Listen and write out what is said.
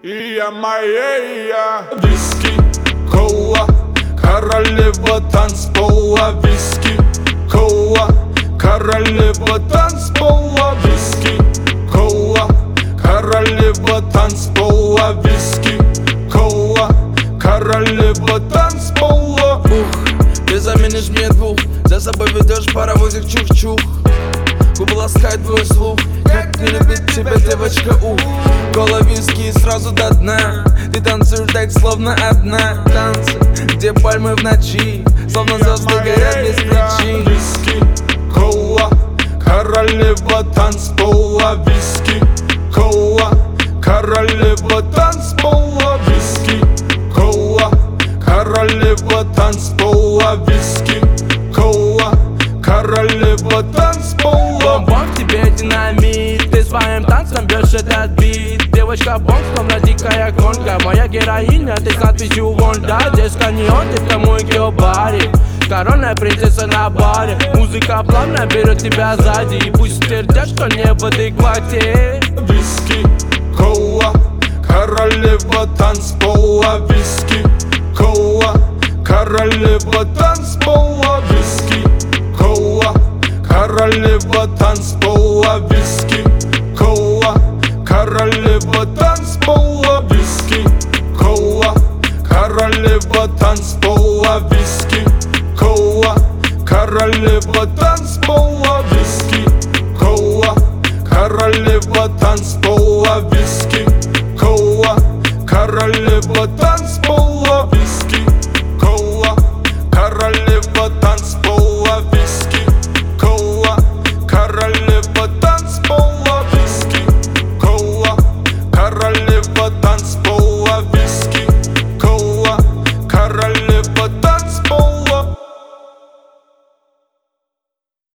и я моя. Виски, кола, королева танцпола. Виски, кола, королева танцпола. Виски, кола, королева танцпола. Виски, кола, королева танцпола. Ты заменишь мне двух, за собой ведешь паровозик чух-чух. Губы ласкает твой слух, как не любит тебя девочка, Кола, виски сразу до дна. Ты танцуешь так, словно одна. Танцы, где пальмы в ночи, словно звезды горят без причин. Виски, кола, королева танцпола. Виски, кола, королева танцпола. Виски, кола, королева танцпола. Виски, кола, королева танцпола. Бомб, тебе динамит, ты своим танцем бьешь этот бит. Девочка бомб, словно дикая гонка. Моя героиня, ты с надписью вон. Да, здесь каньон, ты в камуйке баре. Коронная принцесса на баре. Музыка плавно берет тебя сзади. И пусть твердят, что не в адеквате. Виски, кола, королева танцпола. Виски, кола, королева танцпола. Виски, кола, королева танцпола. Виски, кола, королева танцпола. Виски, кола, королева танцпола. Виски, кола, королева танцпола. Виски, кола, королева танцпола. Виски, кола, королева танцпола. Виски, кола, королева танцпола. Виски, кола, королева танцпола. Виски, кола, королева танцпола.